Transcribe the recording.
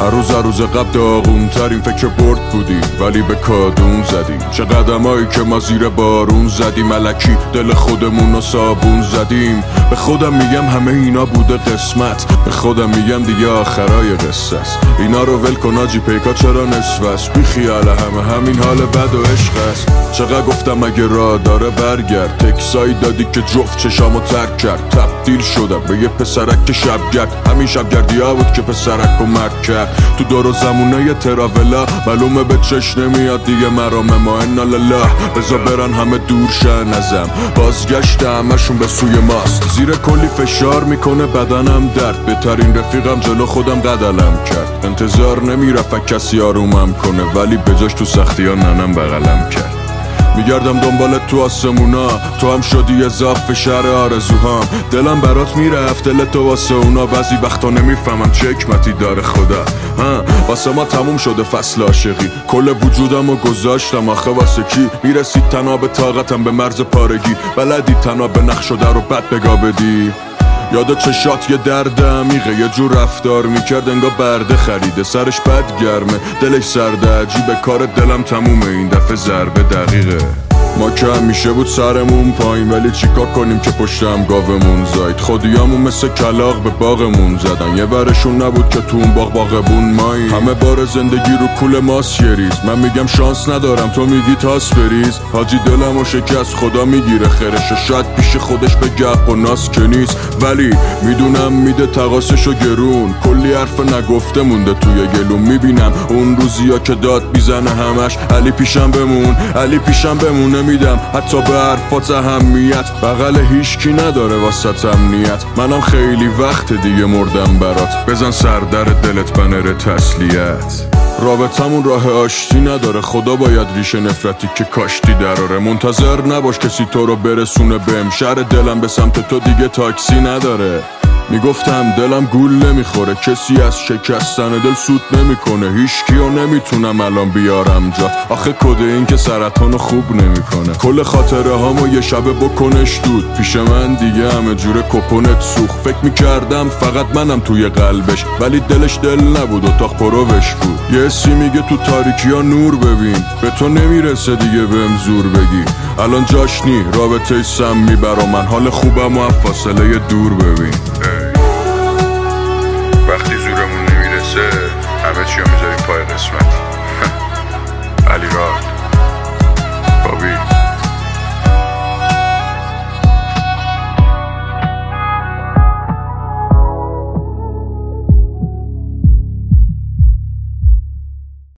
روز قبل داغون ترین فکر برد بودیم ولی به کادون زدیم. چه قدمایی که ما زیر بارون زدیم، الکی دل خودمون رو صابون زدیم. به خودم میگم همه اینا بوده قسمت، به خودم میگم دیگه آخرای قصه است. اینا رو ول کن آجی، پیکا چرا نصف است؟ بی خیال همین حال بد و عشق است. چقدر گفتم اگه راه داره برگرد، تکسایی دادی که جفت چشامو ترک کرد. تبدیل شدم به یه پسرک که شبگرد، همین شبگردی ها بود که پسرک رو مرد کرد. تو دور و زمونه تراولا معلومه به چش نمیاد دیگه مرام ما انا لله. بزا برن همه دور شن ازم، بازگشت همشون به سوی ماست. زیر کلی فشار میکنه بدنم درد، بهترین رفیقم جلو خودم قدلم کرد. انتظار نمیرفت کسی آرومم کنه، ولی بجاش تو سختی ها ننم بغلم کرد. میگردم دنبالت تو آسمونا، تو هم شدی اضافه شهر آرزوهام. دلم برات میرفت دل تو واسه اونا، بعضی وقتا نمیفهمم چه حکمتی داره خدا. واسه ما تموم شده فصل عاشقی، کل وجودم رو گذاشتم آخه واسه کی؟ میرسید تنها به طاقتم به مرز پارگی، بلدی تنها به نقش شده رو بد بگا بدی. یاد چشات یه درد عمیقه، یه جور رفتار میکرد انگار برده خریده، سرش بد گرمه دلش سرده عجیبه. کار دلم تمومه این دفعه ضربه دقیقه. ما که همیشه بود سرمون پایین، ولی چیکار کنیم که پشتم گاومون زاید. خودیامون مثل کلاغ به باغمون زدن، یه ورشون نبود که تو اون باغبون مایی. همه بار زندگی رو کول ماست یه ریز، من میگم شانس ندارم تو میگی تاس بریز. حاجی دلم و شکست خدا میگیره خیرش، شاید پیش خودش به گپ و ناس که نیست، ولی میدونم میده تقاسش و گرون. کلی حرف نگفته مونده توی گلوم، میبینم اون روزیا که داد میزنه همش علی پیشم بمون، علی پیشم بمون. نمیدم حتی به حرفات اهمیت، بغل هیچکی نداره واسه امنیت. منم خیلی وقت دیگه مردم برات، بزن سر در دلت بنر تسلیت. رابطمون راه آشتی نداره، خدا باید ریشه نفرتی که کاشتی دراره. منتظر نباش کسی تو رو برسونه بهم، شهر دلم به سمت تو دیگه تاکسی نداره. میگفتم دلم گول نمیخوره، کسی از شکستن دل سود نمیکنه. هیچکیو نمیتونم الان بیارم جات، آخه کد این که سرطانو خوب نمیکنه. کل خاطره هامو یه شبه بکنش دود، پیش من دیگه همه جوره کپونت سوخت. فکر میکردم فقط منم توی قلبش، ولی دلش دل نبود اتاق پروش بود. یه حسی میگه تو تاریکی ها نور ببین، به تو نمیرسه دیگه بهم زور بگی. الان جاش نی رابطه سمی برا من، حال خوبم و فاصله دور ببین. وقتی زورمون نمیرسه همه چی رو میذاریم پای قسمت.